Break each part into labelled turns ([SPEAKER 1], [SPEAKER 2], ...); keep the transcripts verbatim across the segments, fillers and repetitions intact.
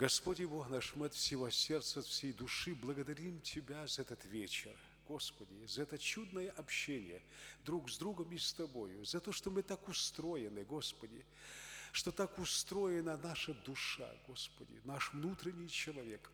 [SPEAKER 1] Господь и Бог наш, мы от всего сердца, от всей души благодарим Тебя за этот вечер. Господи, за это чудное общение друг с другом и с Тобою, за то, что мы так устроены, Господи, что так устроена наша душа, Господи, наш внутренний человек,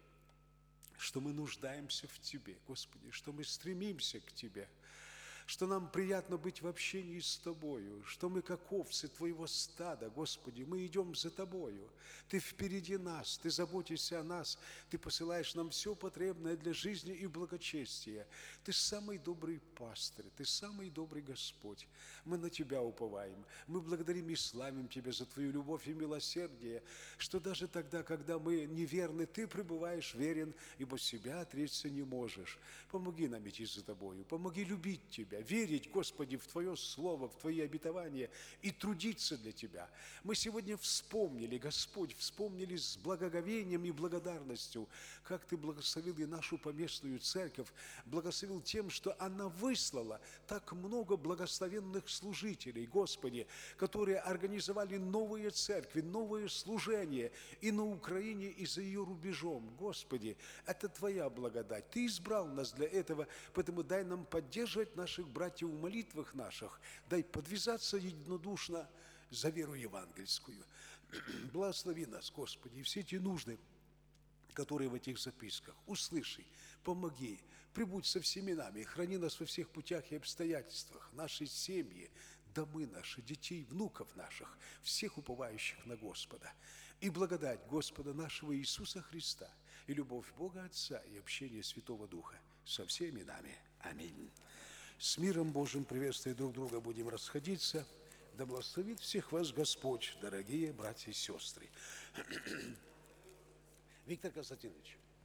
[SPEAKER 1] что мы нуждаемся в Тебе, Господи, что мы стремимся к Тебе, что нам приятно быть в общении с Тобою, что мы, как овцы Твоего стада, Господи, мы идем за Тобою. Ты впереди нас, Ты заботишься о нас, Ты посылаешь нам все потребное для жизни и благочестия. Ты самый добрый пастырь, Ты самый добрый Господь. Мы на Тебя уповаем, мы благодарим и славим Тебя за Твою любовь и милосердие, что даже тогда, когда мы неверны, Ты пребываешь верен, ибо себя отречься не можешь. Помоги нам идти за Тобою, помоги любить Тебя, верить, Господи, в Твое Слово, в Твои обетования и трудиться для Тебя. Мы сегодня вспомнили, Господь, вспомнили с благоговением и благодарностью, как Ты благословил и нашу поместную церковь, благословил тем, что она выслала так много благословенных служителей, Господи, которые организовали новые церкви, новые служения и на Украине, и за ее рубежом. Господи, это Твоя благодать. Ты избрал нас для этого, поэтому дай нам поддерживать наших братьев в молитвах наших, дай подвязаться единодушно за веру евангельскую. Благослови нас, Господи, и все эти нужды, которые в этих записках. Услыши, помоги, прибудь со всеми нами, храни нас во всех путях и обстоятельствах, наши семьи, домы наши, детей, внуков наших, всех уповающих на Господа. И благодать Господа нашего Иисуса Христа, и любовь Бога Отца, и общение Святого Духа со всеми нами. Аминь. С миром Божьим, приветствуя друг друга, будем расходиться. Да благословит всех вас Господь, дорогие братья и сестры. Виктор Константинович.